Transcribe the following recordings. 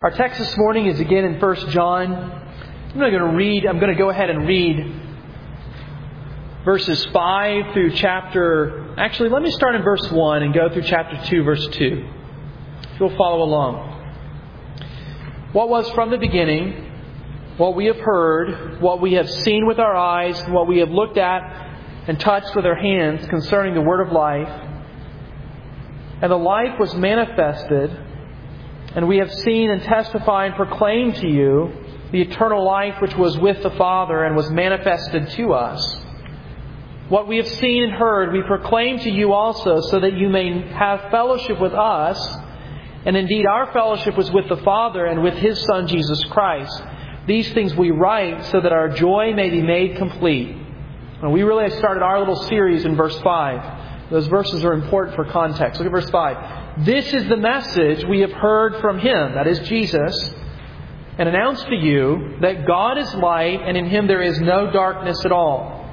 Our text this morning is again in 1 John. I'm going to go ahead and read verses 5 through chapter... Actually, let me start in verse 1 and go through chapter 2, verse 2. If you'll follow along. What was from the beginning, what we have heard, what we have seen with our eyes, what we have looked at and touched with our hands concerning the word of life. And the life was manifested, and we have seen and testified and proclaimed to you the eternal life which was with the Father and was manifested to us. What we have seen and heard we proclaim to you also, so that you may have fellowship with us. And indeed our fellowship was with the Father and with His Son Jesus Christ. These things we write so that our joy may be made complete. And we really started our little series in verse 5. Those verses are important for context. Look at verse 5. This is the message we have heard from Him, that is Jesus, and announced to you that God is light and in Him there is no darkness at all.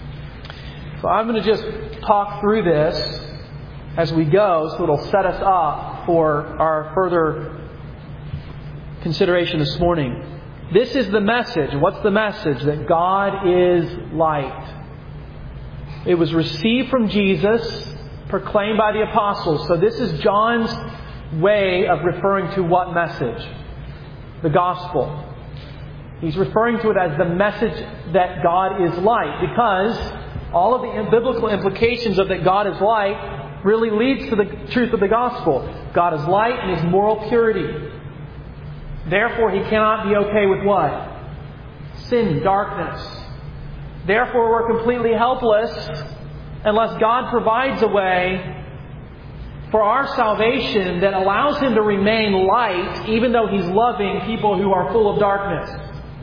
So I'm going to just talk through this as we go so it'll set us up for our further consideration this morning. This is the message. What's the message? That God is light. It was received from Jesus, proclaimed by the apostles. So this is John's way of referring to what message? The gospel. He's referring to it as the message that God is light, because all of the biblical implications of that God is light really leads to the truth of the gospel. God is light in His moral purity. Therefore, He cannot be okay with what? Sin, darkness. Therefore, we're completely helpless unless God provides a way for our salvation that allows Him to remain light, even though He's loving people who are full of darkness.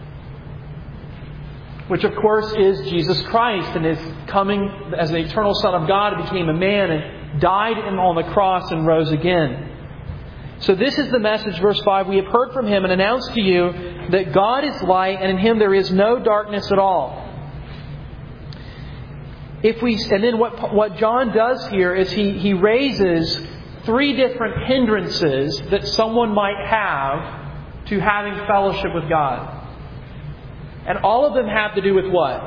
Which, of course, is Jesus Christ, and His coming as the eternal Son of God, became a man and died on the cross and rose again. So this is the message, verse 5. We have heard from Him and announced to you that God is light and in Him there is no darkness at all. And then what John does here is he raises three different hindrances that someone might have to having fellowship with God. And all of them have to do with what?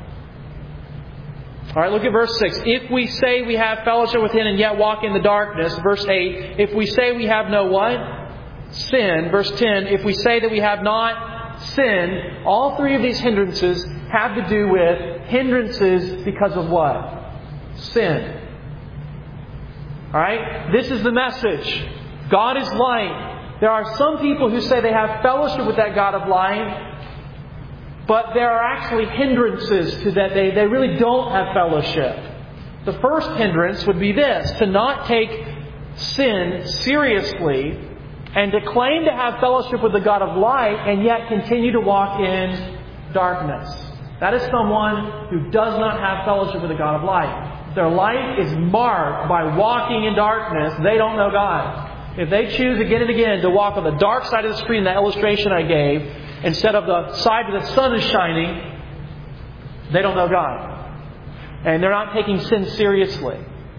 All right, look at verse 6. If we say we have fellowship with Him and yet walk in the darkness. Verse 8. If we say we have no what? Sin. Verse 10. If we say that we have not sinned. All three of these hindrances have to do with hindrances because of what? Sin. All right? This is the message. God is light. There are some people who say they have fellowship with that God of light, but there are actually hindrances to that. They really don't have fellowship. The first hindrance would be this: to not take sin seriously and to claim to have fellowship with the God of light and yet continue to walk in darkness. That is someone who does not have fellowship with the God of light. Their life is marked by walking in darkness. They don't know God. If they choose again and again to walk on the dark side of the screen, that illustration I gave, instead of the side where the sun is shining, they don't know God. And they're not taking sin seriously.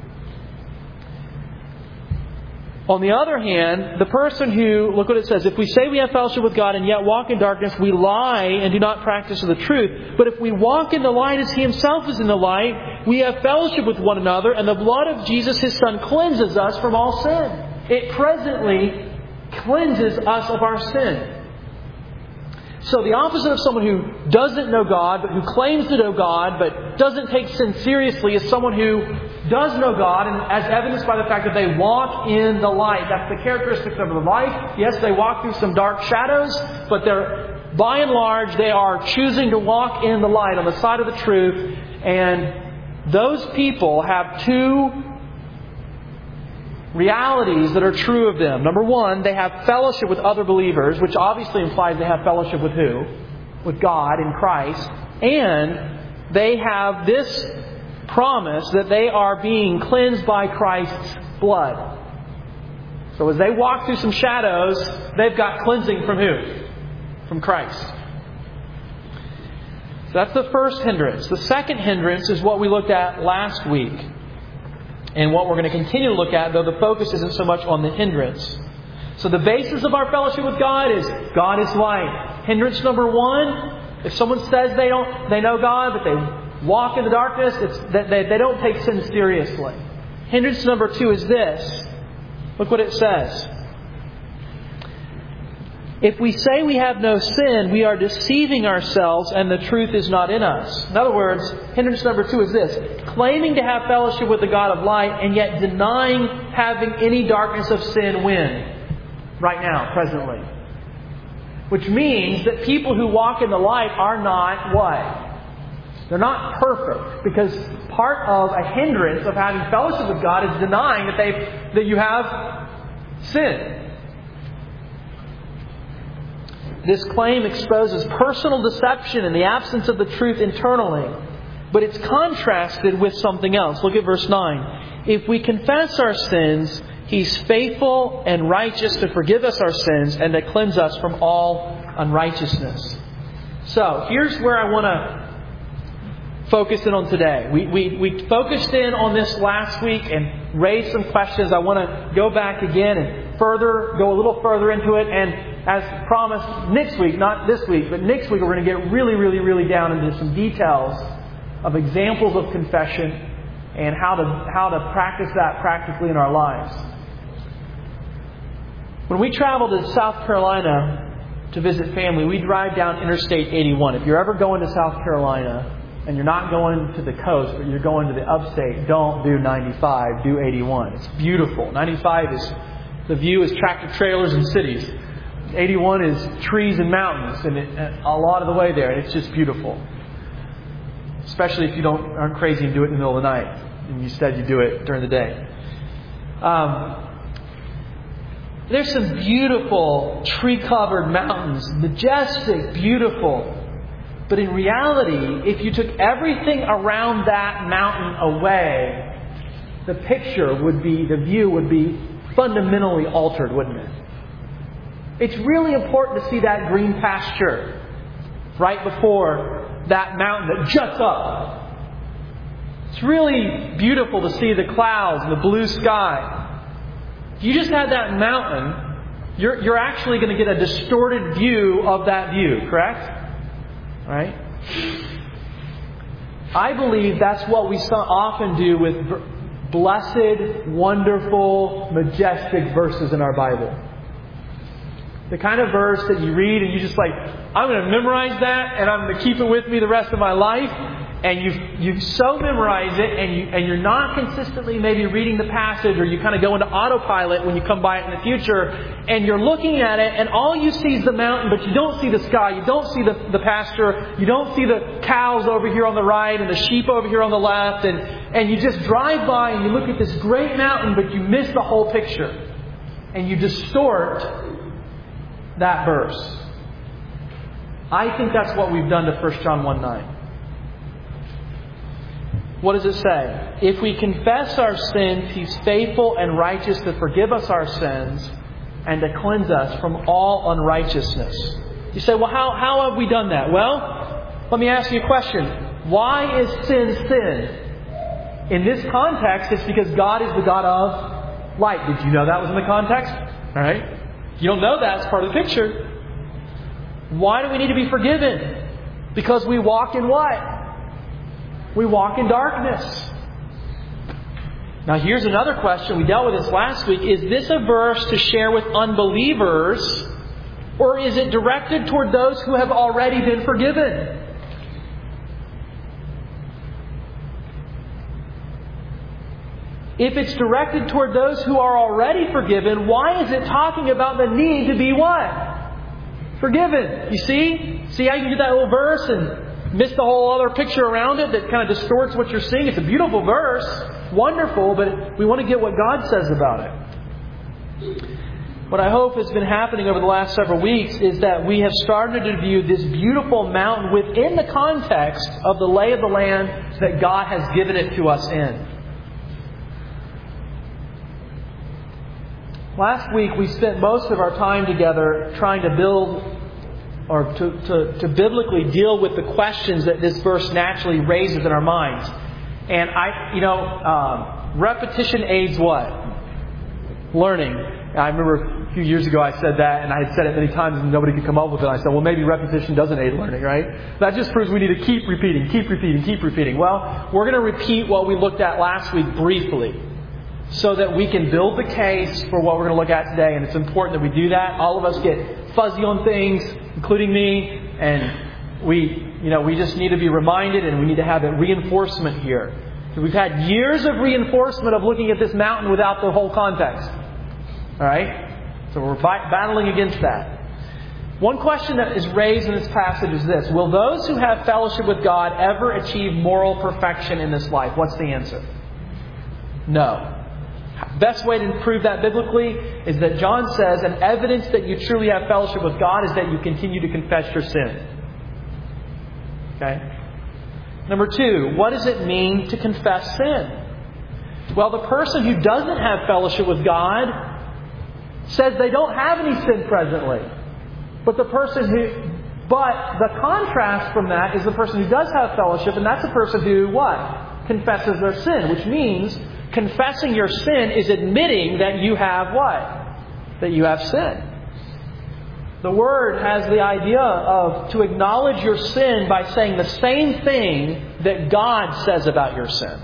On the other hand, the person who, look what it says, if we say we have fellowship with God and yet walk in darkness, we lie and do not practice the truth. But if we walk in the light as He Himself is in the light, we have fellowship with one another, and the blood of Jesus, His Son, cleanses us from all sin. It presently cleanses us of our sin. So the opposite of someone who doesn't know God, but who claims to know God, but doesn't take sin seriously, is someone who does know God, and as evidenced by the fact that they walk in the light. That's the characteristics of their life. Yes, they walk through some dark shadows, but by and large, they are choosing to walk in the light, on the side of the truth. And those people have two realities that are true of them. Number one, they have fellowship with other believers, which obviously implies they have fellowship with who? With God in Christ. And they have this promise that they are being cleansed by Christ's blood. So as they walk through some shadows, they've got cleansing from who? From Christ. So that's the first hindrance. The second hindrance is what we looked at last week. And what we're going to continue to look at, though the focus isn't so much on the hindrance. So the basis of our fellowship with God is light. Hindrance number one, if someone says they know God, but they walk in the darkness, it's that they don't take sin seriously. Hindrance number two is this. Look what it says. If we say we have no sin, we are deceiving ourselves and the truth is not in us. In other words, hindrance number two is this. Claiming to have fellowship with the God of light and yet denying having any darkness of sin when? Right now, presently. Which means that people who walk in the light are not what? They're not perfect. Because part of a hindrance of having fellowship with God is denying that you have sin. This claim exposes personal deception and the absence of the truth internally. But it's contrasted with something else. Look at verse 9. If we confess our sins, He's faithful and righteous to forgive us our sins and to cleanse us from all unrighteousness. So, here's where I want to focus in on today. We focused in on this last week and raised some questions. I want to go back again and go a little further into it. And as promised, next week, not this week, but next week, we're going to get really, really, really down into some details of examples of confession and how to practice that practically in our lives. When we travel to South Carolina to visit family, we drive down Interstate 81. If you're ever going to South Carolina and you're not going to the coast, but you're going to the upstate, don't do 95, do 81. It's beautiful. 95 the view is tractor trailers and cities. 81 is trees and mountains, and a lot of the way there, and it's just beautiful. Especially if you aren't crazy and do it in the middle of the night, and instead you do it during the day. There's some beautiful tree-covered mountains, majestic, beautiful. But in reality, if you took everything around that mountain away, the view would be fundamentally altered, wouldn't it? It's really important to see that green pasture right before that mountain that juts up. It's really beautiful to see the clouds and the blue sky. If you just had that mountain, you're actually going to get a distorted view of that view, correct? Right? I believe that's what we so often do with blessed, wonderful, majestic verses in our Bible. The kind of verse that you read and you just I'm going to memorize that and I'm going to keep it with me the rest of my life. And you so memorize it and you're not consistently maybe reading the passage, or you kind of go into autopilot when you come by it in the future, and you're looking at it and all you see is the mountain, but you don't see the sky, you don't see the pasture, you don't see the cows over here on the right and the sheep over here on the left, and you just drive by and you look at this great mountain, but you miss the whole picture. And you distort that verse. I think that's what we've done to 1 John 1:9. What does it say? If we confess our sins, He's faithful and righteous to forgive us our sins and to cleanse us from all unrighteousness. You say, well, how have we done that? Well, let me ask you a question. Why is sin sin? In this context, it's because God is the God of light. Did you know that was in the context? All right. If you don't know that, it's part of the picture. Why do we need to be forgiven? Because we walk in what? We walk in darkness. Now here's another question. We dealt with this last week. Is this a verse to share with unbelievers, or is it directed toward those who have already been forgiven? If it's directed toward those who are already forgiven, why is it talking about the need to be what? Forgiven. You see? See how you can get that little verse and miss the whole other picture around it that kind of distorts what you're seeing? It's a beautiful verse. Wonderful, but we want to get what God says about it. What I hope has been happening over the last several weeks is that we have started to view this beautiful mountain within the context of the lay of the land that God has given it to us in. Last week we spent most of our time together trying to build or to biblically deal with the questions that this verse naturally raises in our minds. And repetition aids what? Learning. I remember A few years ago I said that, and I had said it many times and nobody could come up with it. I said, well, maybe repetition doesn't aid learning, right? That just proves we need to keep repeating, keep repeating, keep repeating. Well, we're going to repeat what we looked at last week briefly so that we can build the case for what we're going to look at today. And it's important that we do that. All of us get fuzzy on things, including me, and we just need to be reminded, and we need to have that reinforcement here. We've had years of reinforcement of looking at this mountain without the whole context. All right? So we're battling against that. One question that is raised in this passage is this: will those who have fellowship with God ever achieve moral perfection in this life? What's the answer? No. Best way to prove that biblically is that John says an evidence that you truly have fellowship with God is that you continue to confess your sin. Okay? Number 2, what does it mean to confess sin? Well, the person who doesn't have fellowship with God says they don't have any sin presently. But the contrast from that is the person who does have fellowship, and that's the person who what? Confesses their sin, which means confessing your sin is admitting that you have what? That you have sin. The Word has the idea of to acknowledge your sin by saying the same thing that God says about your sin.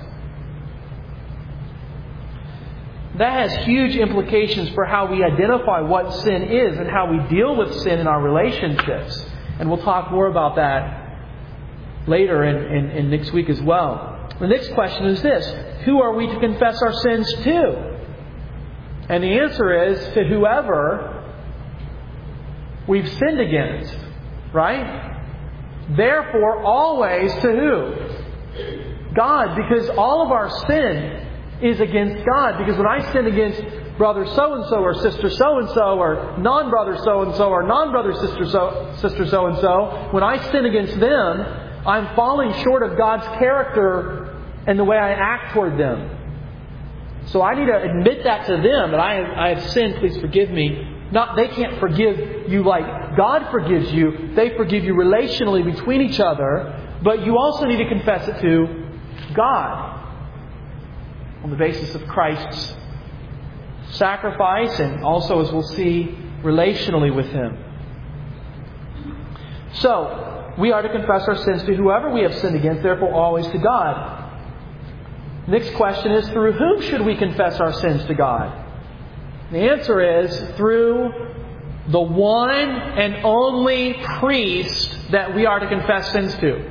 That has huge implications for how we identify what sin is and how we deal with sin in our relationships. And we'll talk more about that later in next week as well. The next question is this: who are we to confess our sins to? And the answer is to whoever we've sinned against. Right? Therefore, always to who? God, because all of our sin is against God. Because when I sin against brother so-and-so or sister so-and-so or non-brother so-and-so or non-brother sister so-and-so, when I sin against them, I'm falling short of God's character and the way I act toward them. So I need to admit that to them, that I have sinned, please forgive me. Not they can't forgive you like God forgives you. They forgive you relationally between each other. But you also need to confess it to God on the basis of Christ's sacrifice, and also, as we'll see, relationally with Him. So, we are to confess our sins to whoever we have sinned against, therefore always to God. Next question is, through whom should we confess our sins to God? The answer is through the one and only priest that we are to confess sins to.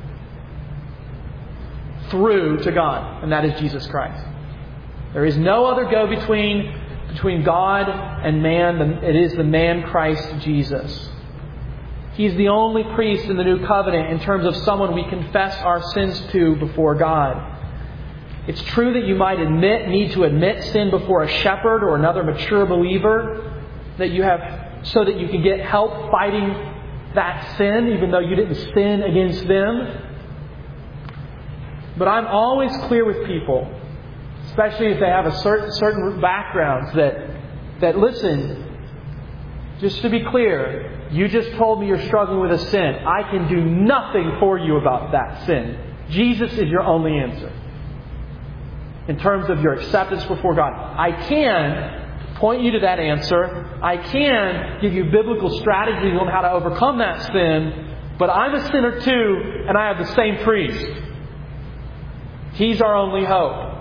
Through to God, and that is Jesus Christ. There is no other go-between God and man. It is the man Christ Jesus. He's the only priest in the new covenant in terms of someone we confess our sins to before God. It's true that you might need to admit sin before a shepherd or another mature believer, that you have, so that you can get help fighting that sin, even though you didn't sin against them. But I'm always clear with people, especially if they have a certain backgrounds, that listen, just to be clear, you just told me you're struggling with a sin. I can do nothing for you about that sin. Jesus is your only answer. In terms of your acceptance before God. I can point you to that answer. I can give you biblical strategies on how to overcome that sin. But I'm a sinner too, and I have the same priest. He's our only hope.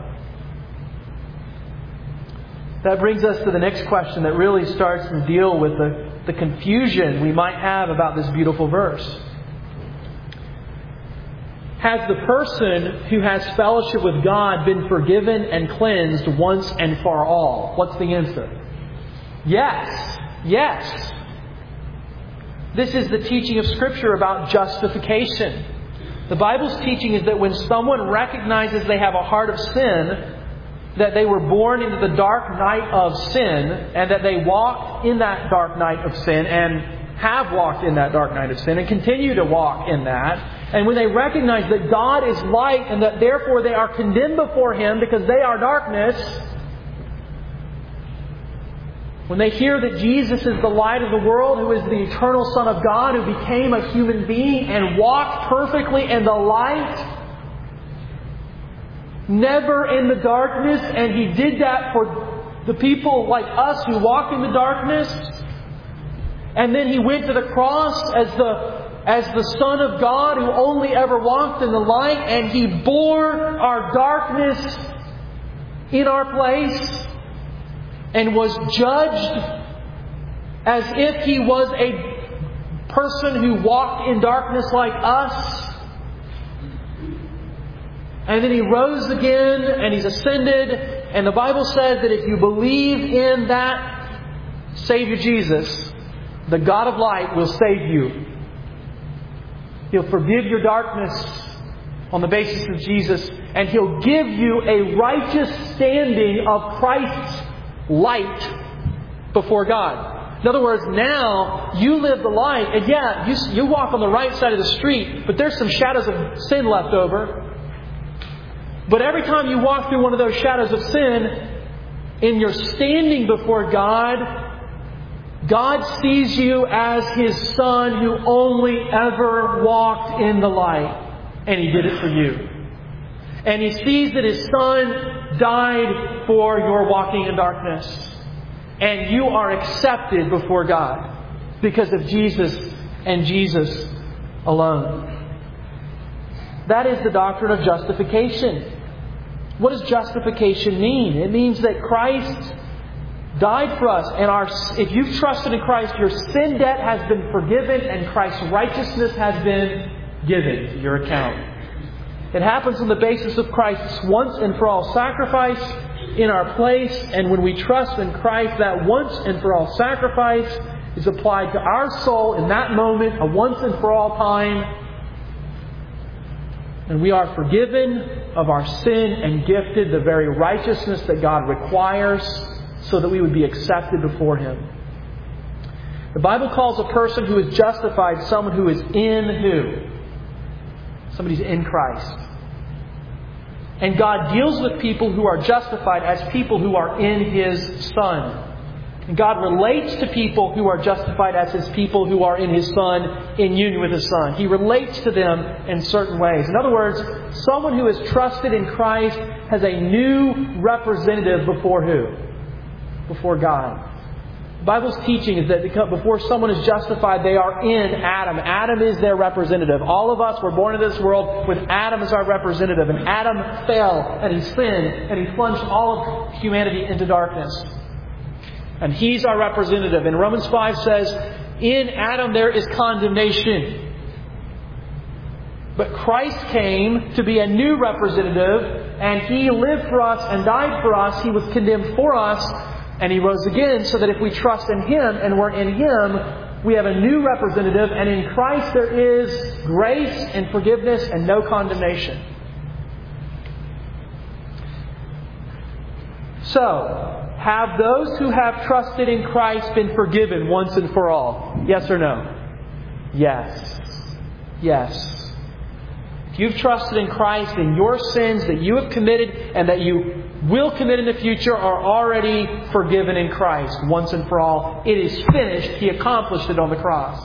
That brings us to the next question that really starts to deal with the confusion we might have about this beautiful verse. Has the person who has fellowship with God been forgiven and cleansed once and for all? What's the answer? Yes. Yes. This is the teaching of Scripture about justification. The Bible's teaching is that when someone recognizes they have a heart of sin, that they were born into the dark night of sin, and that they walk in that dark night of sin, and have walked in that dark night of sin, and continue to walk in that. And when they recognize that God is light, and that therefore they are condemned before Him because they are darkness, when they hear that Jesus is the light of the world, who is the eternal Son of God, who became a human being and walked perfectly in the light, never in the darkness, and He did that for the people like us who walk in the darkness. And then He went to the cross as the Son of God who only ever walked in the light, and He bore our darkness in our place and was judged as if He was a person who walked in darkness like us. And then He rose again and He's ascended. And the Bible says that if you believe in that Savior Jesus, the God of light will save you. He'll forgive your darkness on the basis of Jesus, and He'll give you a righteous standing of Christ's light before God. In other words, now you live the light, and you walk on the right side of the street, but there's some shadows of sin left over. But every time you walk through one of those shadows of sin, in your standing before God, God sees you as His Son who only ever walked in the light. And He did it for you. And He sees that His Son died for your walking in darkness. And you are accepted before God because of Jesus and Jesus alone. That is the doctrine of justification. What does justification mean? It means that Christ died for us, and if you've trusted in Christ, your sin debt has been forgiven and Christ's righteousness has been given to your account. It happens on the basis of Christ's once and for all sacrifice in our place, and when we trust in Christ, that once and for all sacrifice is applied to our soul in that moment, a once and for all time. And we are forgiven of our sin and gifted the very righteousness that God requires so that we would be accepted before Him. The Bible calls a person who is justified someone who is in who? Somebody's in Christ. And God deals with people who are justified as people who are in His Son. And God relates to people who are justified as His people who are in His Son, in union with His Son. He relates to them in certain ways. In other words, someone who has trusted in Christ has a new representative before who? Before God. The Bible's teaching is that before someone is justified, they are in Adam. Adam is their representative. All of us were born into this world with Adam as our representative. And Adam fell, and he sinned, and he plunged all of humanity into darkness. And he's our representative. And Romans 5 says, in Adam there is condemnation. But Christ came to be a new representative, and He lived for us and died for us. He was condemned for us, and He rose again, so that if we trust in Him and we're in Him, we have a new representative. And in Christ there is grace and forgiveness and no condemnation. So, have those who have trusted in Christ been forgiven once and for all? Yes or no? Yes. Yes. If you've trusted in Christ, then your sins that you have committed and that you will commit in the future are already forgiven in Christ once and for all. It is finished. He accomplished it on the cross.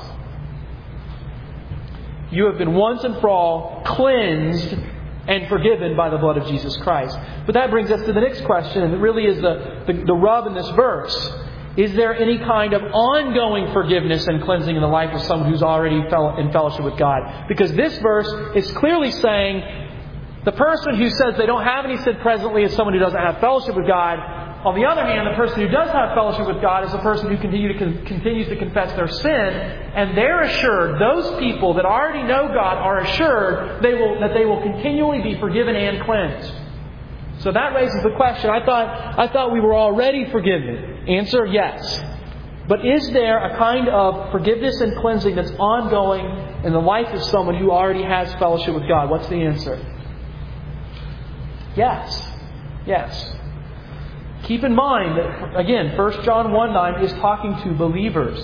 You have been once and for all cleansed and forgiven by the blood of Jesus Christ. But that brings us to the next question, and it really is the rub in this verse. Is there any kind of ongoing forgiveness and cleansing in the life of someone who's already in fellowship with God? Because this verse is clearly saying the person who says they don't have any sin presently is someone who doesn't have fellowship with God. On the other hand, the person who does have fellowship with God is a person who continues to confess their sin, and they're assured, those people that already know God are assured that they will continually be forgiven and cleansed. So that raises the question. I thought we were already forgiven. Answer, yes. But is there a kind of forgiveness and cleansing that's ongoing in the life of someone who already has fellowship with God? What's the answer? Yes. Yes. Keep in mind that, again, 1 John 1:9 is talking to believers.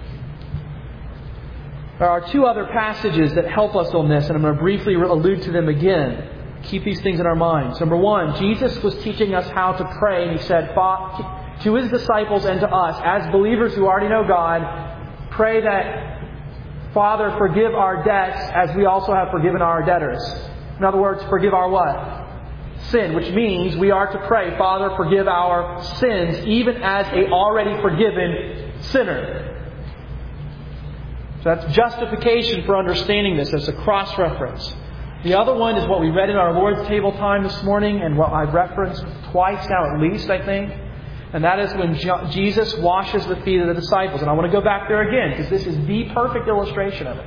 There are two other passages that help us on this, and I'm going to briefly allude to them again. Keep these things in our minds. Number one, Jesus was teaching us how to pray, and He said to His disciples and to us, as believers who already know God, pray that, Father, forgive our debts as we also have forgiven our debtors. In other words, forgive our what? sin, which means we are to pray, Father, forgive our sins, even as a already forgiven sinner. So that's justification for understanding this as a cross-reference. The other one is what we read in our Lord's table time this morning, and what I've referenced twice now at least, I think. And that is when Jesus washes the feet of the disciples. And I want to go back there again, because this is the perfect illustration of it.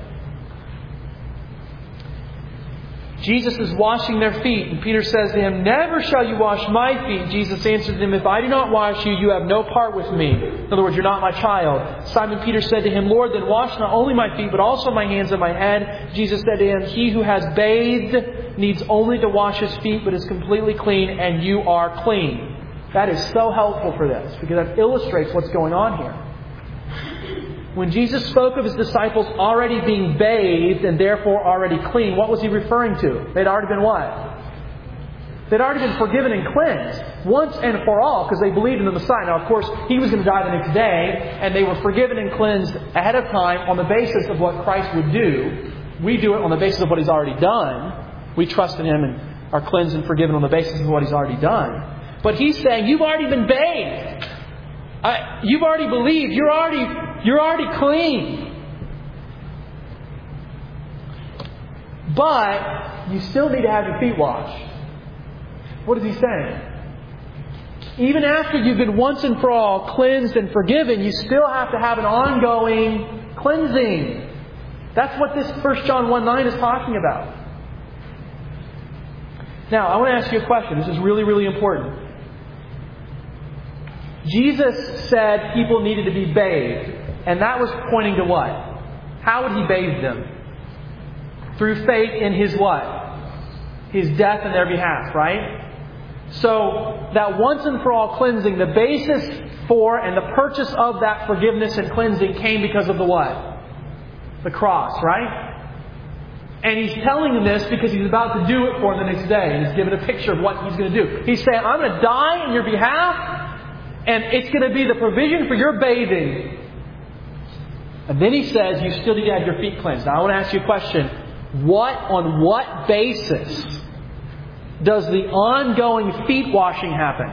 Jesus is washing their feet, and Peter says to him, "Never shall you wash my feet." Jesus answered him, "If I do not wash you, you have no part with me." In other words, you're not my child. Simon Peter said to him, "Lord, then wash not only my feet, but also my hands and my head." Jesus said to him, "He who has bathed needs only to wash his feet, but is completely clean, and you are clean." That is so helpful for this, because that illustrates what's going on here. When Jesus spoke of His disciples already being bathed and therefore already clean, what was He referring to? They'd already been what? They'd already been forgiven and cleansed once and for all, because they believed in the Messiah. Now, of course, He was going to die the next day, and they were forgiven and cleansed ahead of time on the basis of what Christ would do. We do it on the basis of what He's already done. We trust in Him and are cleansed and forgiven on the basis of what He's already done. But He's saying, you've already been bathed. You've already believed. You're already clean. But you still need to have your feet washed. What is He saying? Even after you've been once and for all cleansed and forgiven, you still have to have an ongoing cleansing. That's what this 1 John 1:9 is talking about. Now, I want to ask you a question. This is really, really important. Jesus said people needed to be bathed. And that was pointing to what? How would He bathe them? Through faith in His what? His death in their behalf, right? So, that once and for all cleansing, the basis for and the purchase of that forgiveness and cleansing came because of the what? The cross, right? And He's telling them this because He's about to do it for them the next day. And He's given a picture of what He's going to do. He's saying, I'm going to die in your behalf, and it's going to be the provision for your bathing. And then He says, you still need to have your feet cleansed. Now I want to ask you a question. On what basis does the ongoing feet washing happen?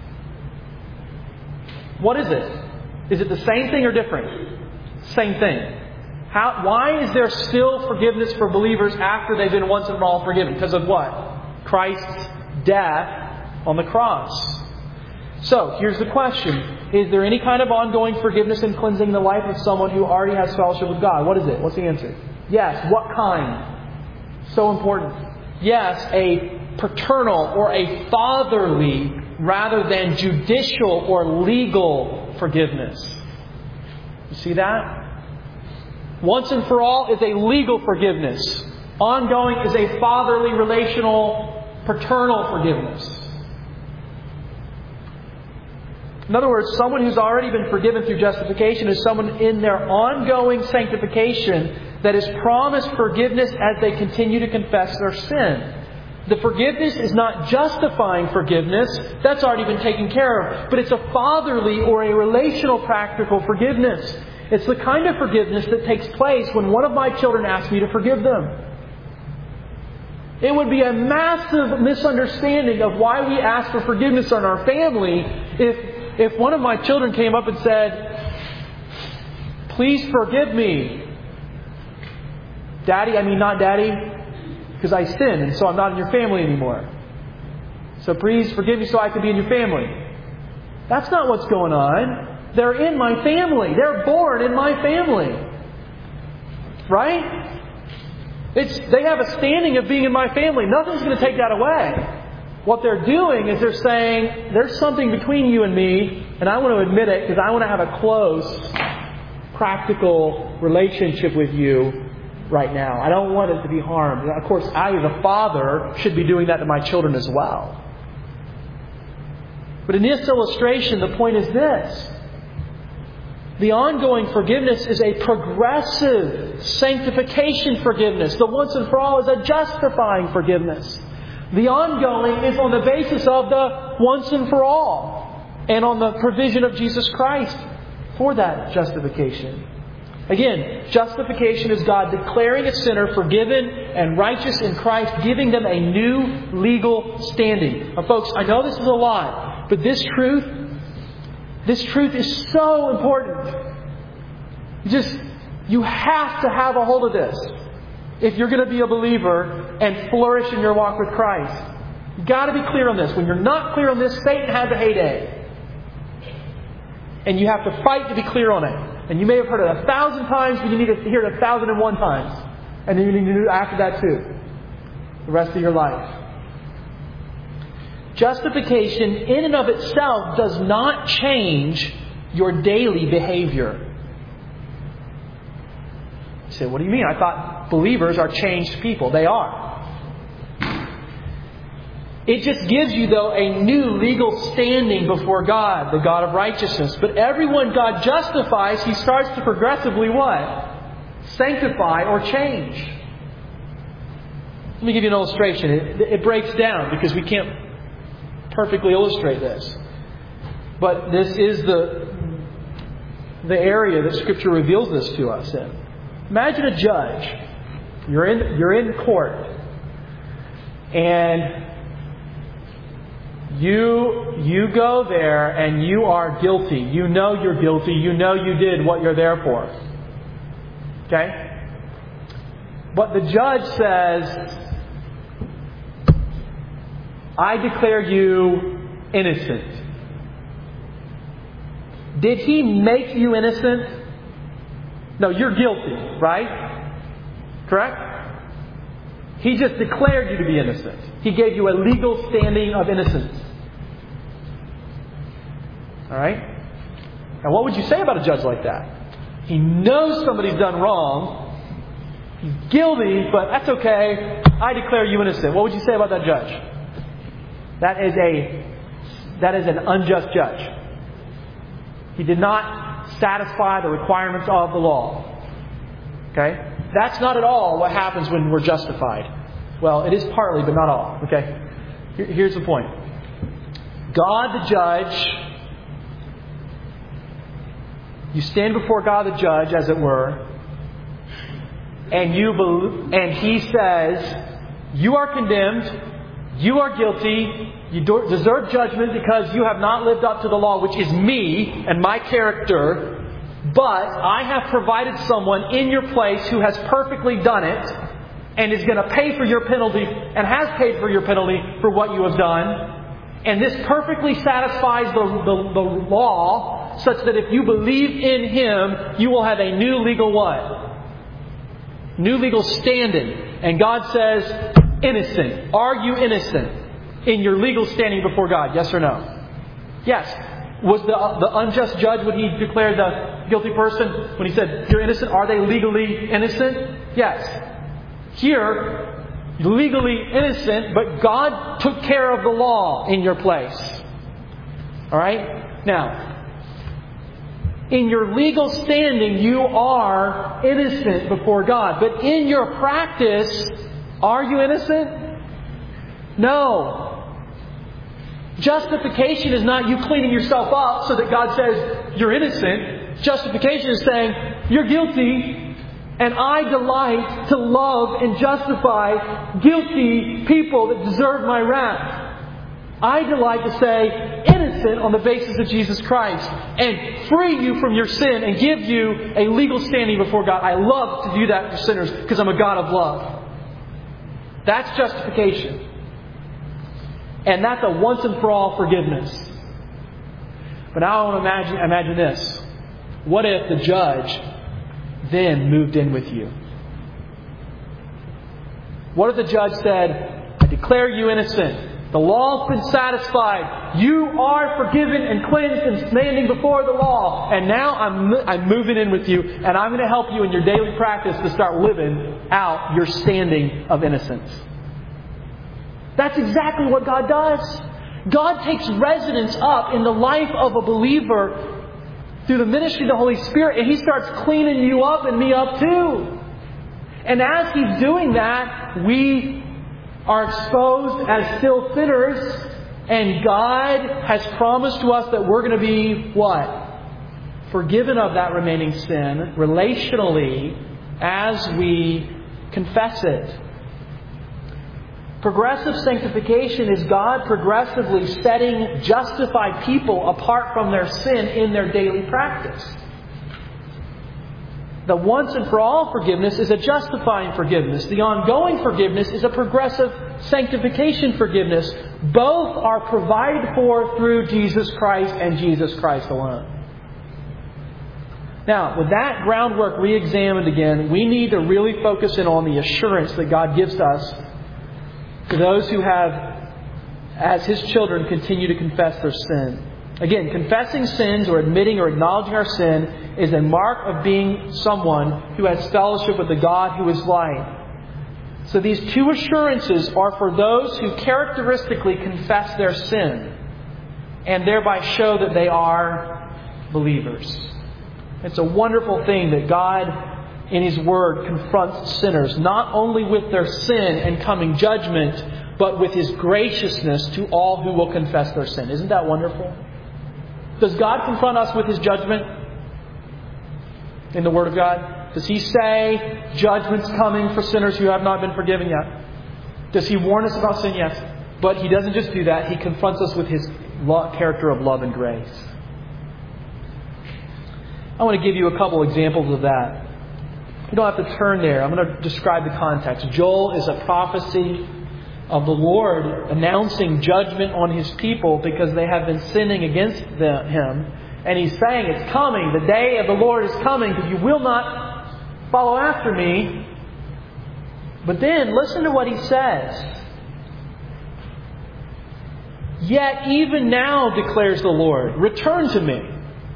What is it? Is it the same thing or different? Same thing. Why is there still forgiveness for believers after they've been once and for all forgiven? Because of what? Christ's death on the cross. So, here's the question. Is there any kind of ongoing forgiveness and cleansing in the life of someone who already has fellowship with God? What is it? What's the answer? Yes. What kind? So important. Yes, a paternal or a fatherly rather than judicial or legal forgiveness. You see that? Once and for all is a legal forgiveness. Ongoing is a fatherly, relational, paternal forgiveness. In other words, someone who's already been forgiven through justification is someone in their ongoing sanctification that is promised forgiveness as they continue to confess their sin. The forgiveness is not justifying forgiveness. That's already been taken care of. But it's a fatherly or a relational practical forgiveness. It's the kind of forgiveness that takes place when one of my children asks me to forgive them. It would be a massive misunderstanding of why we ask for forgiveness in our family if one of my children came up and said, "Please forgive me. Daddy, I mean not Daddy, because I sinned and so I'm not in your family anymore. So please forgive me so I can be in your family." That's not what's going on. They're in my family. They're born in my family. Right? They have a standing of being in my family. Nothing's going to take that away. What they're doing is they're saying, there's something between you and me, and I want to admit it because I want to have a close, practical relationship with you right now. I don't want it to be harmed. Of course, I as a father should be doing that to my children as well. But in this illustration, the point is this. The ongoing forgiveness is a progressive sanctification forgiveness. The once and for all is a justifying forgiveness. The ongoing is on the basis of the once and for all and on the provision of Jesus Christ for that justification. Again, justification is God declaring a sinner forgiven and righteous in Christ, giving them a new legal standing. Now, folks, I know this is a lot, but this truth is so important. You have to have a hold of this if you're going to be a believer and flourish in your walk with Christ. You've got to be clear on this. When you're not clear on this, Satan has a heyday. And you have to fight to be clear on it. And you may have heard it 1,000 times, but you need to hear it 1,001 times. And then you need to do it after that too. The rest of your life. Justification in and of itself does not change your daily behavior. You say, what do you mean? I thought believers are changed people. They are. It just gives you, though, a new legal standing before God, the God of righteousness. But everyone God justifies, He starts to progressively what? Sanctify or change. Let me give you an illustration. It breaks down because we can't perfectly illustrate this. But this is the area that Scripture reveals this to us in. Imagine a judge. You're in court. And you go there and you are guilty. You know you're guilty. You know you did what you're there for. Okay? But the judge says, I declare you innocent. Did he make you innocent? No, you're guilty, right? Correct? He just declared you to be innocent. He gave you a legal standing of innocence. Alright? Now what would you say about a judge like that? He knows somebody's done wrong. He's guilty, but that's okay. I declare you innocent. What would you say about that judge? That is an unjust judge. He did not satisfy the requirements of the law. Okay? That's not at all what happens when we're justified. Well, it is partly, but not all. Okay? Here's the point. God the judge, you stand before God the judge, as it were, and He says, you are condemned, you are guilty, you deserve judgment because you have not lived up to the law, which is me and my character. But I have provided someone in your place who has perfectly done it and is going to pay for your penalty and has paid for your penalty for what you have done. And this perfectly satisfies the law such that if you believe in Him, you will have a new legal what? New legal standing. And God says, innocent. Are you innocent in your legal standing before God? Yes or no? Yes. Was the unjust judge, when he declared the guilty person, when he said, you're innocent, are they legally innocent? Yes. Here, legally innocent, but God took care of the law in your place. Alright? Now, in your legal standing, you are innocent before God. But in your practice, are you innocent? No. Justification is not you cleaning yourself up so that God says you're innocent. Justification is saying you're guilty and I delight to love and justify guilty people that deserve my wrath. I delight to say innocent on the basis of Jesus Christ and free you from your sin and give you a legal standing before God. I love to do that for sinners because I'm a God of love. That's justification. And that's a once and for all forgiveness. But now I want to imagine this. What if the judge then moved in with you? What if the judge said, I declare you innocent. The law's been satisfied. You are forgiven and cleansed and standing before the law. And now I'm moving in with you and I'm going to help you in your daily practice to start living out your standing of innocence. That's exactly what God does. God takes residence up in the life of a believer through the ministry of the Holy Spirit, and He starts cleaning you up and me up too. And as He's doing that, we are exposed as still sinners, and God has promised to us that we're going to be what? forgiven of that remaining sin relationally as we confess it. Progressive sanctification is God progressively setting justified people apart from their sin in their daily practice. The once and for all forgiveness is a justifying forgiveness. The ongoing forgiveness is a progressive sanctification forgiveness. Both are provided for through Jesus Christ and Jesus Christ alone. Now, with that groundwork re-examined again, we need to really focus in on the assurance that God gives us to those who have, as His children, continue to confess their sin. Again, confessing sins or admitting or acknowledging our sin is a mark of being someone who has fellowship with the God who is light. So these two assurances are for those who characteristically confess their sin and thereby show that they are believers. It's a wonderful thing that God in His Word confronts sinners not only with their sin and coming judgment, but with His graciousness to all who will confess their sin. Isn't that wonderful? Does God confront us with His judgment in the Word of God? Does He say judgment's coming for sinners who have not been forgiven yet? Does He warn us about sin? Yes. But He doesn't just do that. He confronts us with His character of love and grace. I want to give you a couple examples of that. You don't have to turn there. I'm going to describe the context. Joel is a prophecy of the Lord announcing judgment on His people because they have been sinning against Him. And He's saying it's coming. The day of the Lord is coming because you will not follow after me. But then listen to what He says. Yet even now, declares the Lord, return to me.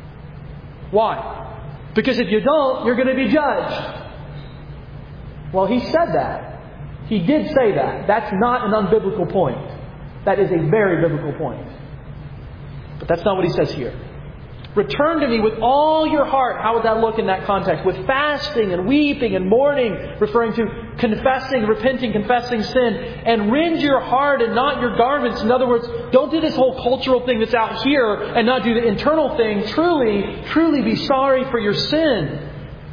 Why? Because if you don't, you're going to be judged. Well, He said that. He did say that. That's not an unbiblical point. That is a very biblical point. But that's not what He says here. Return to me with all your heart. How would that look in that context? With fasting and weeping and mourning, referring to confessing, repenting, confessing sin. And rend your heart and not your garments. In other words, don't do this whole cultural thing that's out here and not do the internal thing. Truly be sorry for your sin.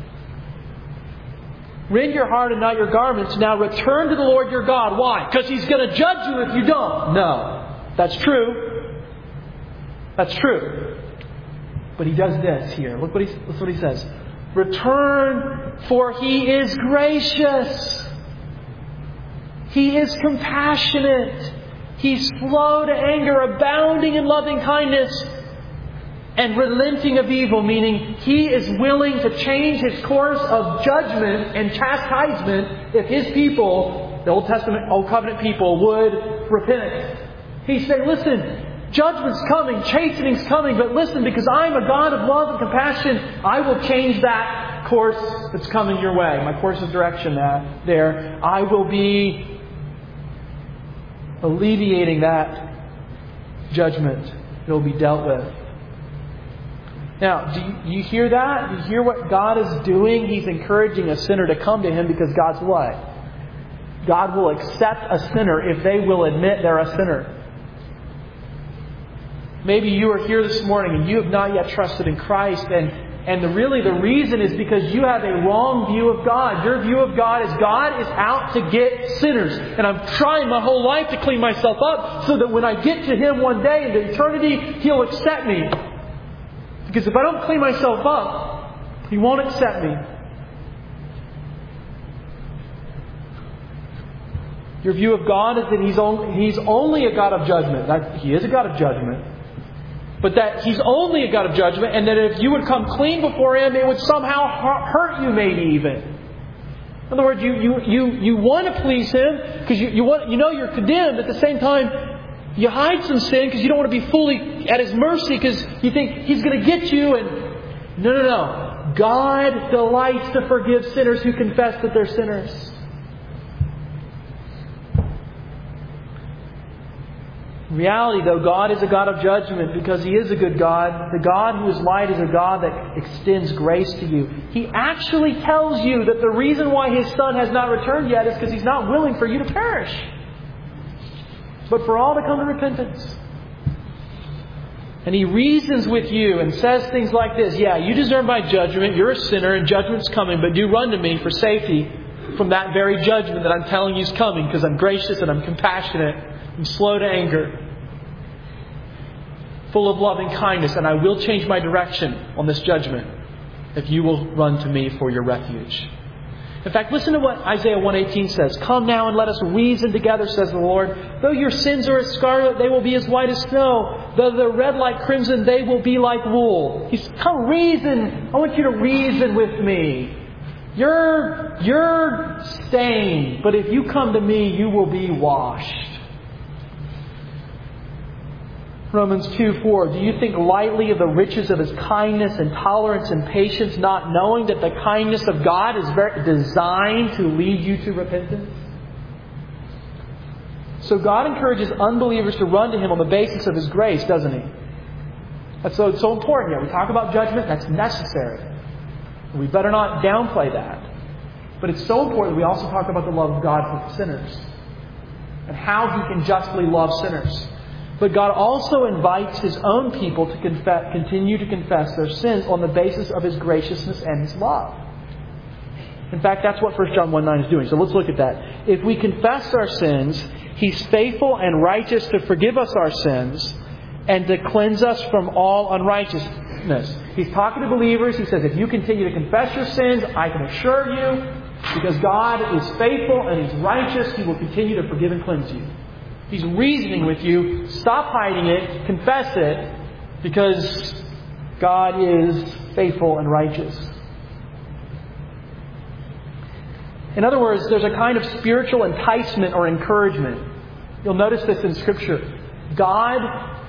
Rend your heart and not your garments. Now return to the Lord your God. Why? Because He's going to judge you if you don't. No. That's true. That's true. But He does this here. Look what He says. Return, for He is gracious. He is compassionate. He's slow to anger, abounding in loving kindness, and relenting of evil, meaning He is willing to change His course of judgment and chastisement if His people, the Old Covenant people, would repent. He's saying, listen, judgment's coming, chastening's coming, but listen, because I'm a God of love and compassion, I will change that course that's coming your way. My course of direction there. I will be alleviating that judgment. It will be dealt with. Now, do you hear that? Do you hear what God is doing? He's encouraging a sinner to come to Him because God's what? God will accept a sinner if they will admit they're a sinner. Maybe you are here this morning and you have not yet trusted in Christ, and the reason is because you have a wrong view of God. Your view of God is out to get sinners. And I'm trying my whole life to clean myself up so that when I get to Him one day into eternity, He'll accept me. Because if I don't clean myself up, He won't accept me. Your view of God is that He's only a God of judgment. He is a God of judgment. But that He's only a God of judgment, and that if you would come clean before Him, it would somehow hurt you, maybe even. In other words, you want to please Him because you know you're condemned. At the same time, you hide some sin because you don't want to be fully at His mercy because you think He's going to get you. And no. God delights to forgive sinners who confess that they're sinners. In reality, though, God is a God of judgment because He is a good God. The God who is light is a God that extends grace to you. He actually tells you that the reason why His Son has not returned yet is because He's not willing for you to perish, but for all to come to repentance. and he reasons with you and says things like this: yeah, you deserve my judgment, you're a sinner and judgment's coming, but do run to me for safety from that very judgment that I'm telling you is coming, because I'm gracious and I'm compassionate, I'm slow to anger, full of loving kindness, and I will change my direction on this judgment if you will run to me for your refuge. In fact, listen to what Isaiah 1:18 says. Come now and let us reason together, says the Lord. Though your sins are as scarlet, they will be as white as snow. Though they're red like crimson, they will be like wool. He's come reason. I want you to reason with me. You're stained, but if you come to me, you will be washed. Romans 2:4, do you think lightly of the riches of His kindness and tolerance and patience, not knowing that the kindness of God is designed to lead you to repentance? So God encourages unbelievers to run to Him on the basis of His grace, doesn't He? That's so important here. We talk about judgment, that's necessary. We better not downplay that. But it's so important that we also talk about the love of God for sinners and how He can justly love sinners. But God also invites His own people to continue to confess their sins on the basis of His graciousness and His love. In fact, that's what 1 John 1:9 is doing. So let's look at that. If we confess our sins, He's faithful and righteous to forgive us our sins and to cleanse us from all unrighteousness. He's talking to believers. He says, if you continue to confess your sins, I can assure you, because God is faithful and He's righteous, He will continue to forgive and cleanse you. He's reasoning with you. Stop hiding it. Confess it. Because God is faithful and righteous. In other words, there's a kind of spiritual enticement or encouragement. You'll notice this in Scripture. God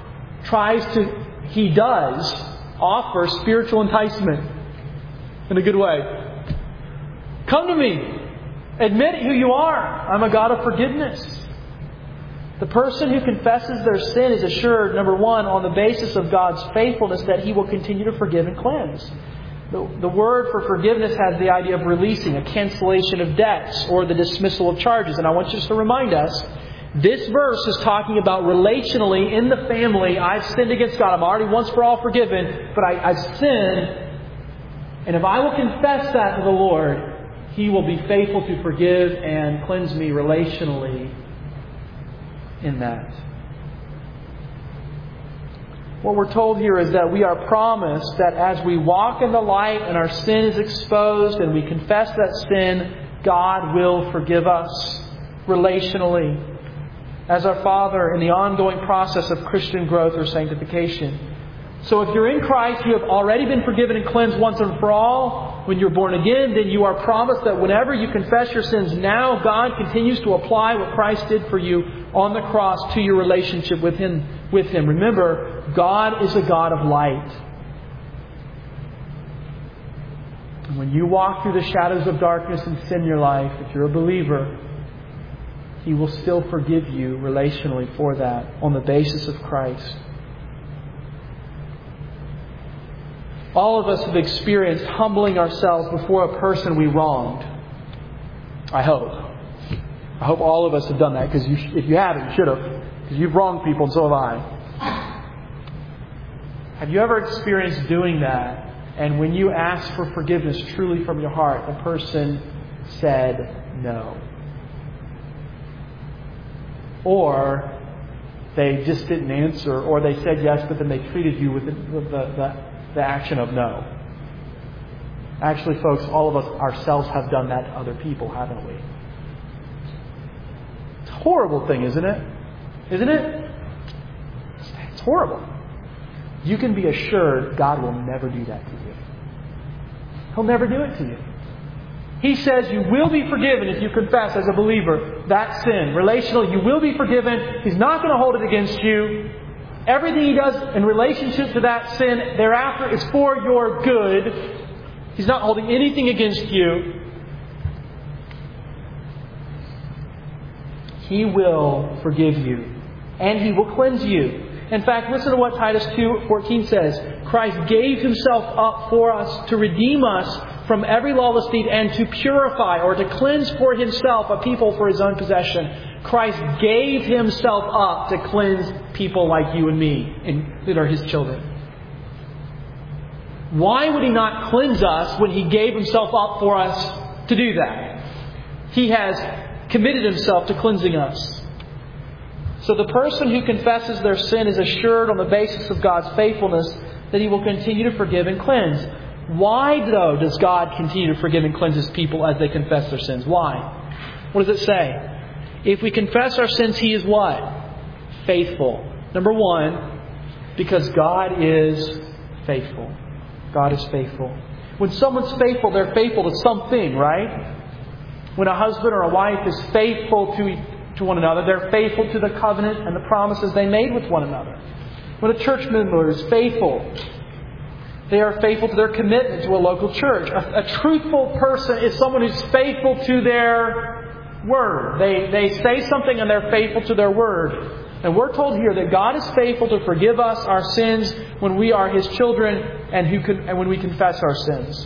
He does offer spiritual enticement in a good way. Come to me. Admit who you are. I'm a God of forgiveness. The person who confesses their sin is assured, number one, on the basis of God's faithfulness, that He will continue to forgive and cleanse. The word for forgiveness has the idea of releasing, a cancellation of debts, or the dismissal of charges. And I want you just to remind us, this verse is talking about relationally in the family. I've sinned against God. I'm already once for all forgiven, but I've sinned. And if I will confess that to the Lord, He will be faithful to forgive and cleanse me relationally in that. What we're told here is that we are promised that as we walk in the light and our sin is exposed and we confess that sin, God will forgive us relationally as our Father in the ongoing process of Christian growth or sanctification. So if you're in Christ, you have already been forgiven and cleansed once and for all. When you're born again, then you are promised that whenever you confess your sins now, God continues to apply what Christ did for you on the cross to your relationship with Him. Remember, God is a God of light. And when you walk through the shadows of darkness and sin in your life, if you're a believer, He will still forgive you relationally for that on the basis of Christ. All of us have experienced humbling ourselves before a person we wronged. I hope. I hope all of us have done that, because if you haven't, you should have. Because you've wronged people, and so have I. Have you ever experienced doing that, and when you asked for forgiveness truly from your heart, the person said no? Or they just didn't answer, or they said yes, but then they treated you with the action of no. Actually, folks, all of us ourselves have done that to other people, haven't we? It's a horrible thing, isn't it? Isn't it? It's horrible. You can be assured God will never do that to you. He'll never do it to you. He says you will be forgiven if you confess as a believer that sin. Relationally, you will be forgiven. He's not going to hold it against you. Everything He does in relationship to that sin thereafter is for your good. He's not holding anything against you. He will forgive you. And He will cleanse you. In fact, listen to what Titus 2:14 says. Christ gave Himself up for us to redeem us from every lawless deed and to purify or to cleanse for Himself a people for His own possession. Christ gave Himself up to cleanse people like you and me that are His children. Why would He not cleanse us when He gave Himself up for us to do that? He has committed Himself to cleansing us. So the person who confesses their sin is assured on the basis of God's faithfulness that He will continue to forgive and cleanse. Why, though, does God continue to forgive and cleanse His people as they confess their sins? Why? What does it say? If we confess our sins, He is what? Faithful. Number one, because God is faithful. God is faithful. When someone's faithful, they're faithful to something, right? When a husband or a wife is faithful to one another, they're faithful to the covenant and the promises they made with one another. When a church member is faithful, they are faithful to their commitment to a local church. A truthful person is someone who's faithful to their word. They say something and they're faithful to their word. And we're told here that God is faithful to forgive us our sins when we are His children and when we confess our sins.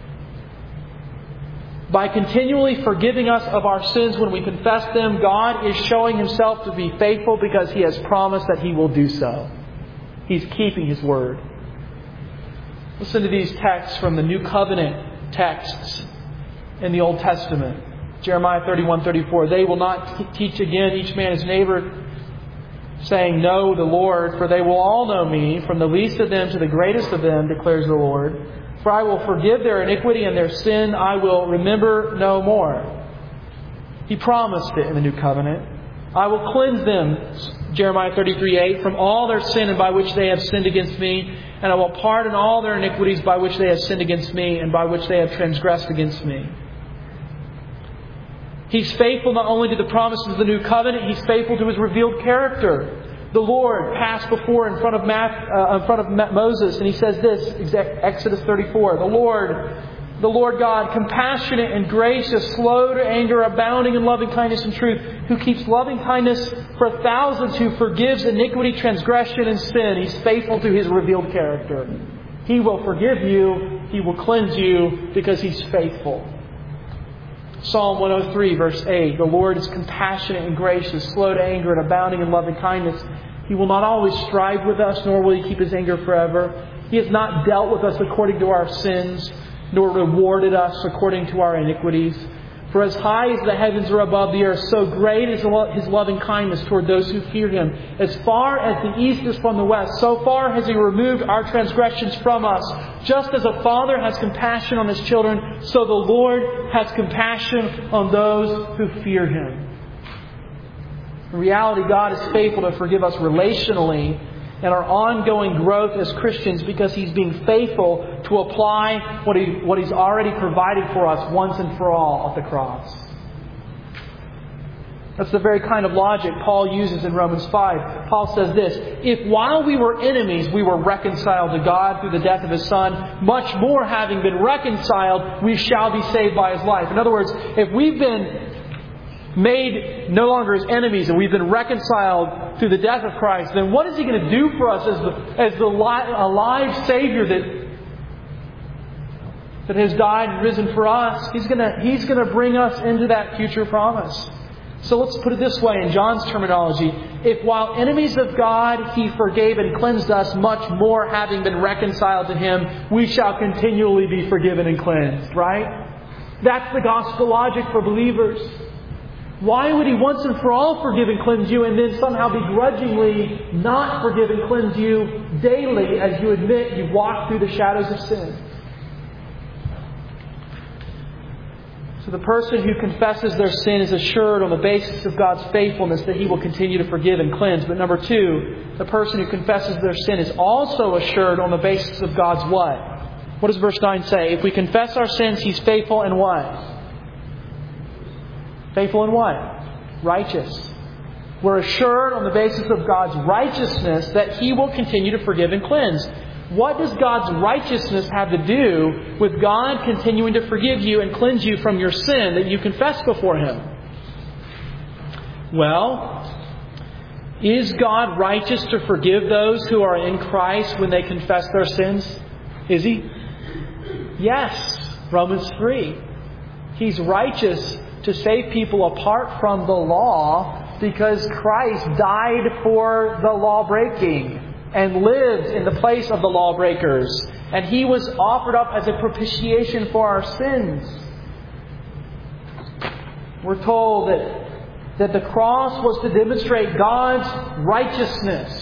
By continually forgiving us of our sins when we confess them, God is showing Himself to be faithful because He has promised that He will do so. He's keeping His word. Listen to these texts from the New Covenant texts in the Old Testament. Jeremiah 31:34. They will not teach again each man his neighbor, saying, know the Lord, for they will all know me, from the least of them to the greatest of them, declares the Lord. For I will forgive their iniquity and their sin I will remember no more. He promised it in the New Covenant. I will cleanse them, Jeremiah 33:8, from all their sin and by which they have sinned against me, and I will pardon all their iniquities by which they have sinned against me and by which they have transgressed against me. He's faithful not only to the promises of the New Covenant, He's faithful to His revealed character. The Lord passed before in front of Moses, and He says this, Exodus 34, the Lord God, compassionate and gracious, slow to anger, abounding in loving kindness and truth, who keeps loving kindness for thousands, who forgives iniquity, transgression, and sin. He's faithful to His revealed character. He will forgive you. He will cleanse you because He's faithful. Psalm 103, verse 8. The Lord is compassionate and gracious, slow to anger and abounding in loving kindness. He will not always strive with us, nor will He keep His anger forever. He has not dealt with us according to our sins, nor rewarded us according to our iniquities. For as high as the heavens are above the earth, so great is His loving kindness toward those who fear Him. As far as the east is from the west, so far has He removed our transgressions from us. Just as a father has compassion on his children, so the Lord has compassion on those who fear Him. In reality, God is faithful to forgive us relationally and our ongoing growth as Christians because He's being faithful to apply what He's already provided for us once and for all at the cross. That's the very kind of logic Paul uses in Romans 5. Paul says this, if while we were enemies we were reconciled to God through the death of His Son, much more having been reconciled, we shall be saved by His life. In other words, if we've been made no longer as enemies and we've been reconciled through the death of Christ, then what is He going to do for us as the alive Savior that has died and risen for us? He's going to bring us into that future promise. So let's put it this way in John's terminology. If while enemies of God He forgave and cleansed us, much more having been reconciled to Him, we shall continually be forgiven and cleansed. Right? That's the gospel logic for believers. Why would He once and for all forgive and cleanse you and then somehow begrudgingly not forgive and cleanse you daily as you admit you walk through the shadows of sin? So the person who confesses their sin is assured on the basis of God's faithfulness that He will continue to forgive and cleanse. But number two, the person who confesses their sin is also assured on the basis of God's what? What does verse 9 say? If we confess our sins, He's faithful and what? Faithful in what? Righteous. We're assured on the basis of God's righteousness that He will continue to forgive and cleanse. What does God's righteousness have to do with God continuing to forgive you and cleanse you from your sin that you confess before Him? Well, is God righteous to forgive those who are in Christ when they confess their sins? Is He? Yes. Romans 3. He's righteous to save people apart from the law because Christ died for the law-breaking and lived in the place of the lawbreakers. And He was offered up as a propitiation for our sins. We're told that the cross was to demonstrate God's righteousness.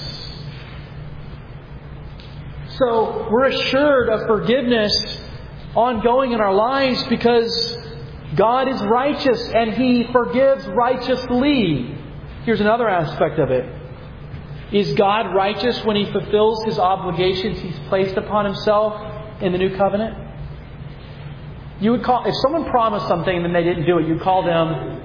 So we're assured of forgiveness ongoing in our lives because God is righteous and He forgives righteously. Here's another aspect of it. Is God righteous when He fulfills His obligations He's placed upon Himself in the new covenant? You would call, if someone promised something and then they didn't do it, you'd call them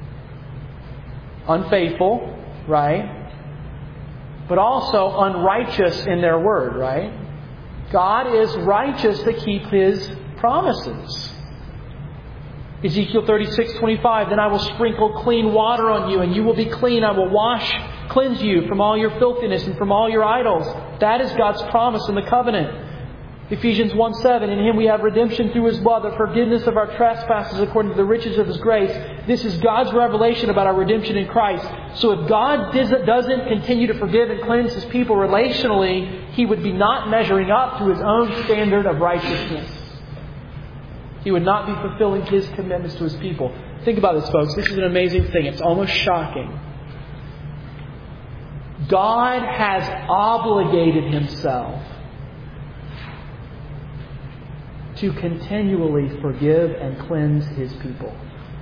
unfaithful, right? But also unrighteous in their word, right? God is righteous to keep His promises. Ezekiel 36:25, then I will sprinkle clean water on you and you will be clean. I will cleanse you from all your filthiness and from all your idols. That is God's promise in the covenant. Ephesians 1:7, in Him we have redemption through His blood, the forgiveness of our trespasses according to the riches of His grace. This is God's revelation about our redemption in Christ. So if God doesn't continue to forgive and cleanse His people relationally, He would be not measuring up to His own standard of righteousness. He would not be fulfilling His commitments to His people. Think about this, folks. This is an amazing thing. It's almost shocking. God has obligated Himself to continually forgive and cleanse His people.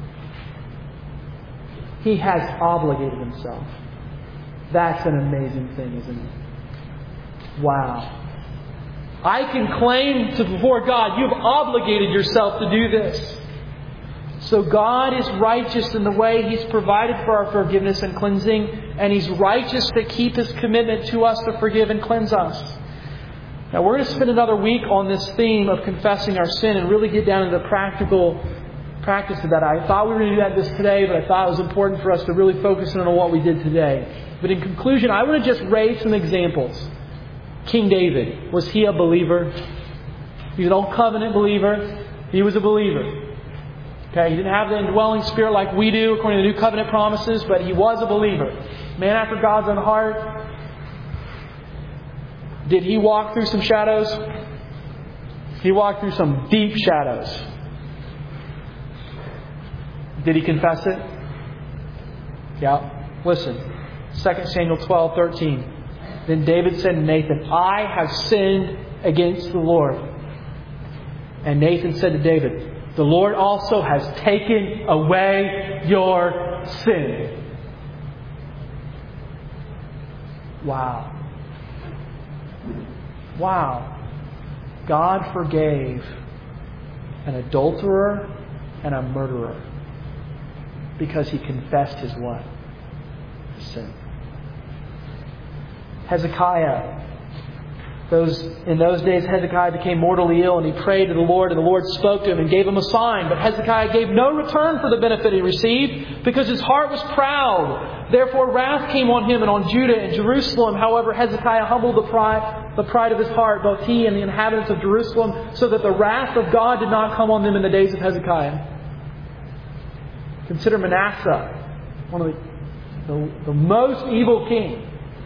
He has obligated Himself. That's an amazing thing, isn't it? Wow. I can claim before God, you've obligated yourself to do this. So God is righteous in the way He's provided for our forgiveness and cleansing, and He's righteous to keep His commitment to us to forgive and cleanse us. Now we're going to spend another week on this theme of confessing our sin and really get down into the practical practice of that. I thought we were going to do that today, but I thought it was important for us to really focus in on what we did today. But in conclusion, I want to just raise some examples. King David, was he a believer? He's an Old Covenant believer. He was a believer. Okay, he didn't have the indwelling Spirit like we do according to the New Covenant promises, but he was a believer. Man after God's own heart. Did he walk through some shadows? He walked through some deep shadows. Did he confess it? Yeah. Listen. 2 Samuel 12:13. Then David said to Nathan, I have sinned against the Lord. And Nathan said to David, the Lord also has taken away your sin. Wow. Wow. God forgave an adulterer and a murderer because he confessed his what? His sin. Hezekiah. In those days, Hezekiah became mortally ill, and he prayed to the Lord, and the Lord spoke to him and gave him a sign. But Hezekiah gave no return for the benefit he received, because his heart was proud. Therefore wrath came on him and on Judah and Jerusalem. However, Hezekiah humbled the pride of his heart, both he and the inhabitants of Jerusalem, so that the wrath of God did not come on them in the days of Hezekiah. Consider Manasseh, one of the most evil king.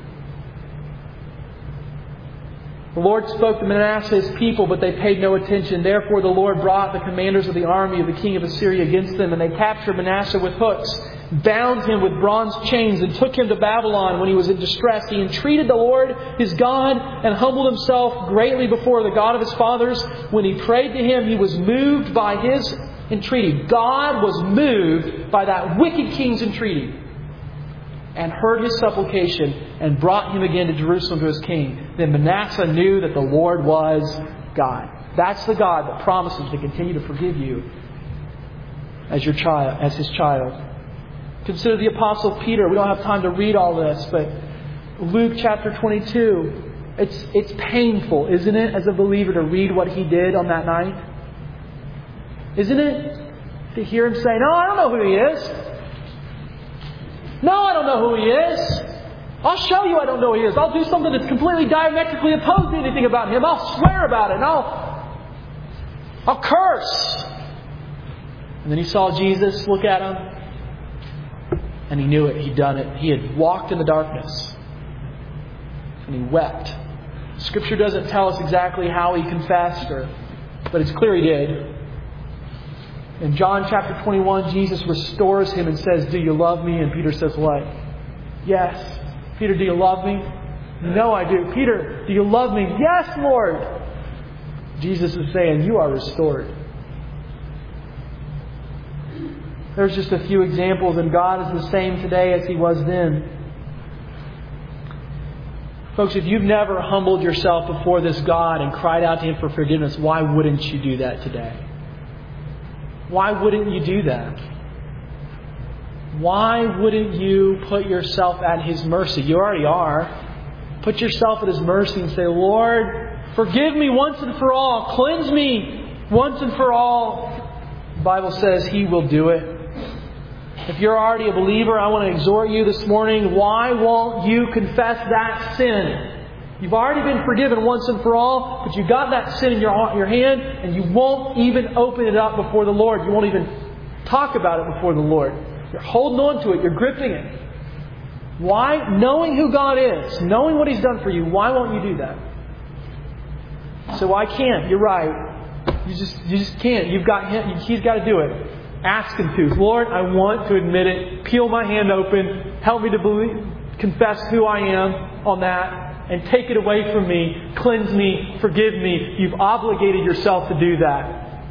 The Lord spoke to Manasseh, his people, but they paid no attention. Therefore the Lord brought the commanders of the army of the king of Assyria against them, and they captured Manasseh with hooks, bound him with bronze chains, and took him to Babylon when he was in distress. He entreated the Lord, his God, and humbled himself greatly before the God of his fathers. When he prayed to Him, he was moved by his entreaty. God was moved by that wicked king's entreaty, and heard his supplication, and brought him again to Jerusalem to his king. Then Manasseh knew that the Lord was God. That's the God that promises to continue to forgive you as your child, as His child. Consider the Apostle Peter. We don't have time to read all this, but Luke chapter 22. It's painful, isn't it, as a believer to read what he did on that night? Isn't it? To hear him say, no, I don't know who he is. No, I don't know who he is. I'll show you I don't know who he is. I'll do something that's completely diametrically opposed to anything about him. I'll swear about it. I'll curse. And then he saw Jesus look at him. And he knew it. He'd done it. He had walked in the darkness. And he wept. Scripture doesn't tell us exactly how he confessed, but it's clear he did. In John chapter 21, Jesus restores him and says, "Do you love me?" And Peter says, "What?" "Yes." "Peter, do you love me?" "No, I do." "Peter, do you love me?" "Yes, Lord." Jesus is saying, "You are restored." There's just a few examples, and God is the same today as He was then. Folks, if you've never humbled yourself before this God and cried out to Him for forgiveness, why wouldn't you do that today? Why wouldn't you do that? Why wouldn't you put yourself at His mercy? You already are. Put yourself at His mercy and say, "Lord, forgive me once and for all. Cleanse me once and for all." The Bible says He will do it. If you're already a believer, I want to exhort you this morning, why won't you confess that sin? You've already been forgiven once and for all, but you've got that sin in your hand, and you won't even open it up before the Lord. You won't even talk about it before the Lord. You're holding on to it. You're gripping it. Why? Knowing who God is, knowing what He's done for you, why won't you do that? So I can't. You're right. You just can't. You've got Him. He's got to do it. Ask Him to. "Lord, I want to admit it. Peel my hand open. Help me to believe, confess who I am on that, and take it away from me. Cleanse me. Forgive me." You've obligated yourself to do that.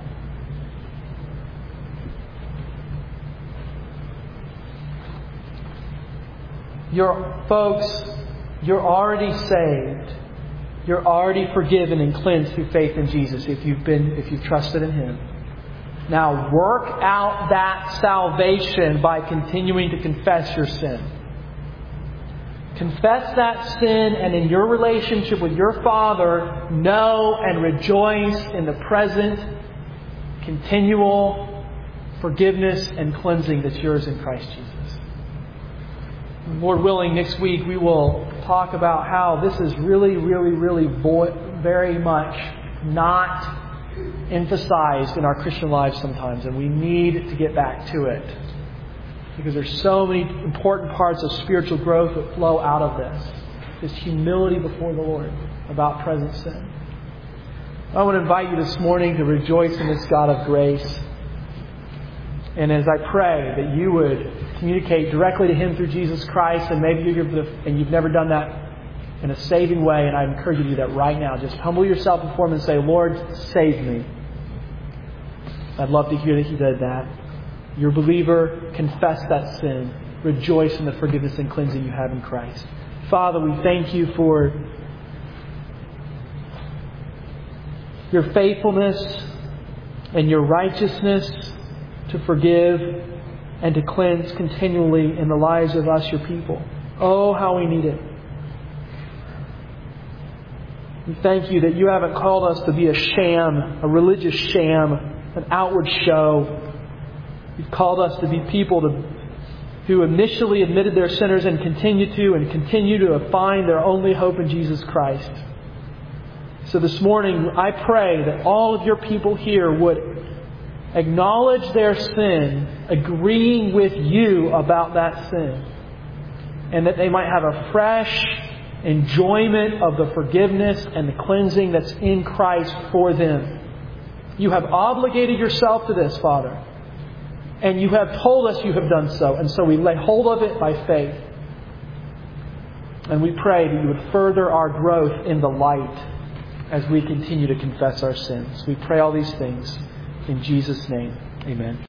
Folks, you're already saved. You're already forgiven and cleansed through faith in Jesus if you've trusted in Him. Now work out that salvation by continuing to confess your sin. Confess that sin, and in your relationship with your Father, know and rejoice in the present, continual forgiveness and cleansing that's yours in Christ Jesus. Lord willing, next week we will talk about how this is really, really, really very much not emphasized in our Christian lives sometimes, and we need to get back to it because there's so many important parts of spiritual growth that flow out of this humility before the Lord about present sin. I want to invite you this morning to rejoice in this God of grace, and as I pray that you would communicate directly to Him through Jesus Christ, and maybe you've never done that in a saving way, and I encourage you to do that right now. Just humble yourself before Him and say, "Lord, save me." I'd love to hear that He did that. You're a believer, confess that sin. Rejoice in the forgiveness and cleansing you have in Christ. Father, we thank You for Your faithfulness and Your righteousness to forgive and to cleanse continually in the lives of us, Your people. Oh, how we need it. We thank You that You haven't called us to be a sham, a religious sham, an outward show. You've called us to be people who initially admitted their sinners and continue to find their only hope in Jesus Christ. So this morning, I pray that all of Your people here would acknowledge their sin, agreeing with You about that sin, and that they might have a fresh enjoyment of the forgiveness and the cleansing that's in Christ for them. You have obligated Yourself to this, Father. And You have told us You have done so. And so we lay hold of it by faith. And we pray that You would further our growth in the light as we continue to confess our sins. We pray all these things in Jesus' name. Amen.